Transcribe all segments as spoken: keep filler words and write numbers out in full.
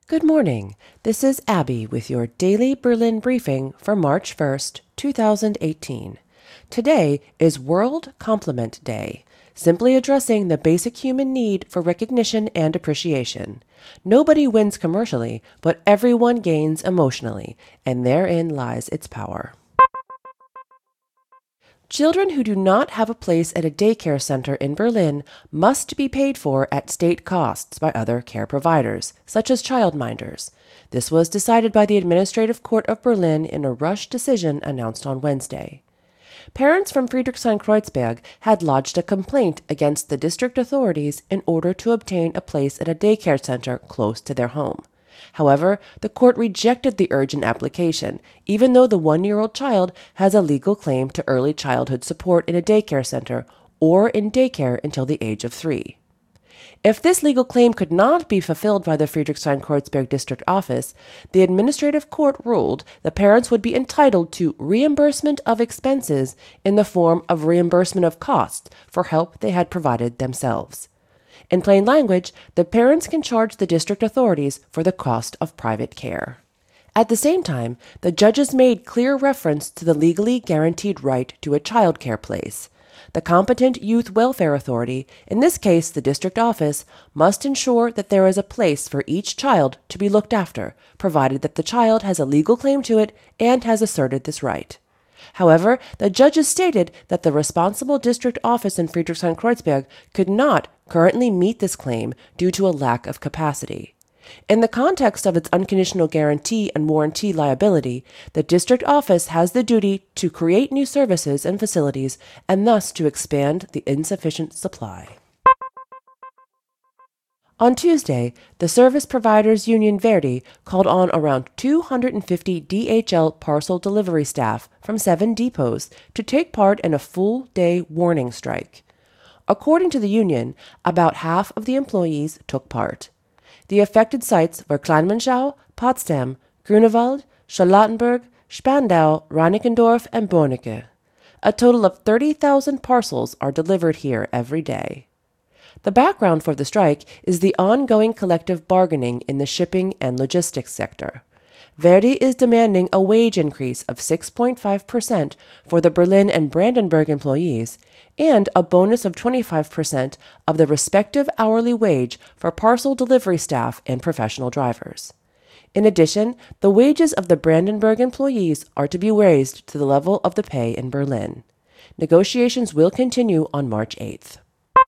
Good morning. This is Abby with your daily Berlin briefing for March first, two thousand eighteen. Today is World Compliment Day, simply addressing the basic human need for recognition and appreciation. Nobody wins commercially, but everyone gains emotionally, and therein lies its power. Children who do not have a place at a daycare center in Berlin must be paid for at state costs by other care providers, such as childminders. This was decided by the Administrative Court of Berlin in a rush decision announced on Wednesday. Parents from Friedrichshain-Kreuzberg had lodged a complaint against the district authorities in order to obtain a place at a daycare center close to their home. However, the court rejected the urgent application, even though the one-year-old child has a legal claim to early childhood support in a daycare center or in daycare until the age of three. If this legal claim could not be fulfilled by the Friedrichshain-Kreuzberg district office, the administrative court ruled the parents would be entitled to reimbursement of expenses in the form of reimbursement of costs for help they had provided themselves. In plain language, the parents can charge the district authorities for the cost of private care. At the same time, the judges made clear reference to the legally guaranteed right to a child care place. The competent youth welfare authority, in this case the district office, must ensure that there is a place for each child to be looked after, provided that the child has a legal claim to it and has asserted this right. However, the judges stated that the responsible district office in Friedrichshain-Kreuzberg could not currently meet this claim due to a lack of capacity. In the context of its unconditional guarantee and warranty liability, the district office has the duty to create new services and facilities and thus to expand the insufficient supply. On Tuesday, the Service Providers Union Verdi called on around two hundred fifty D H L parcel delivery staff from seven depots to take part in a full-day warning strike. According to the union, about half of the employees took part. The affected sites were Kleinmachau, Potsdam, Grunewald, Charlottenburg, Spandau, Reinickendorf, and Bornicke. A total of thirty thousand parcels are delivered here every day. The background for the strike is the ongoing collective bargaining in the shipping and logistics sector. Verdi is demanding a wage increase of six point five percent for the Berlin and Brandenburg employees and a bonus of twenty-five percent of the respective hourly wage for parcel delivery staff and professional drivers. In addition, the wages of the Brandenburg employees are to be raised to the level of the pay in Berlin. Negotiations will continue on March eighth.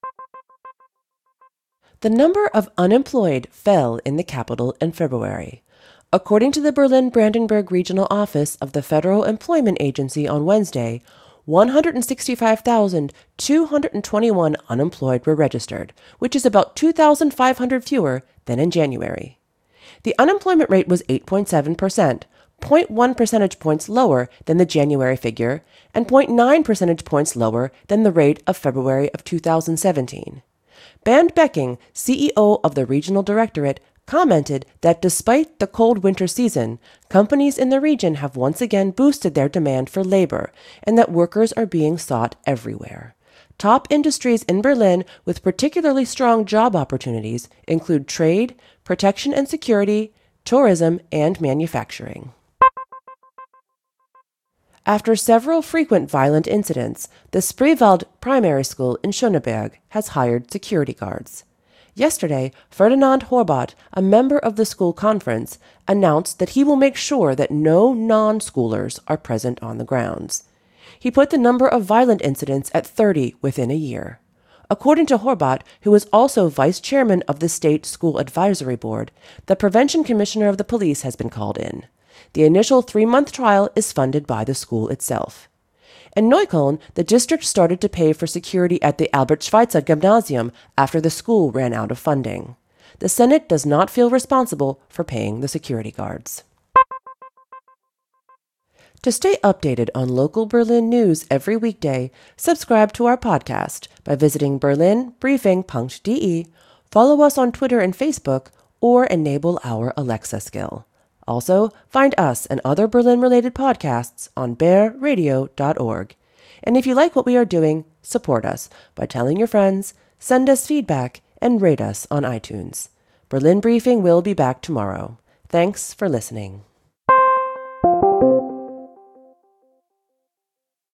The number of unemployed fell in the capital in February. According to the Berlin-Brandenburg Regional Office of the Federal Employment Agency on Wednesday, one hundred sixty-five thousand two hundred twenty-one unemployed were registered, which is about two thousand five hundred fewer than in January. The unemployment rate was eight point seven percent, zero point one percentage points lower than the January figure, and zero point nine percentage points lower than the rate of February of two thousand seventeen. Bernd Becking, C E O of the Regional Directorate, commented that despite the cold winter season, companies in the region have once again boosted their demand for labor and that workers are being sought everywhere. Top industries in Berlin with particularly strong job opportunities include trade, protection and security, tourism, and manufacturing. After several frequent violent incidents, the Spreewald Primary School in Schöneberg has hired security guards. Yesterday, Ferdinand Horvath, a member of the school conference, announced that he will make sure that no non-schoolers are present on the grounds. He put the number of violent incidents at thirty within a year. According to Horvath, who is also vice chairman of the State School Advisory Board, the prevention commissioner of the police has been called in. The initial three-month trial is funded by the school itself. In Neukölln, the district started to pay for security at the Albert Schweitzer Gymnasium after the school ran out of funding. The Senate does not feel responsible for paying the security guards. To stay updated on local Berlin news every weekday, subscribe to our podcast by visiting berlin briefing dot d e, follow us on Twitter and Facebook, or enable our Alexa skill. Also, find us and other Berlin-related podcasts on bear radio dot org. And if you like what we are doing, support us by telling your friends, send us feedback, and rate us on iTunes. Berlin Briefing will be back tomorrow. Thanks for listening.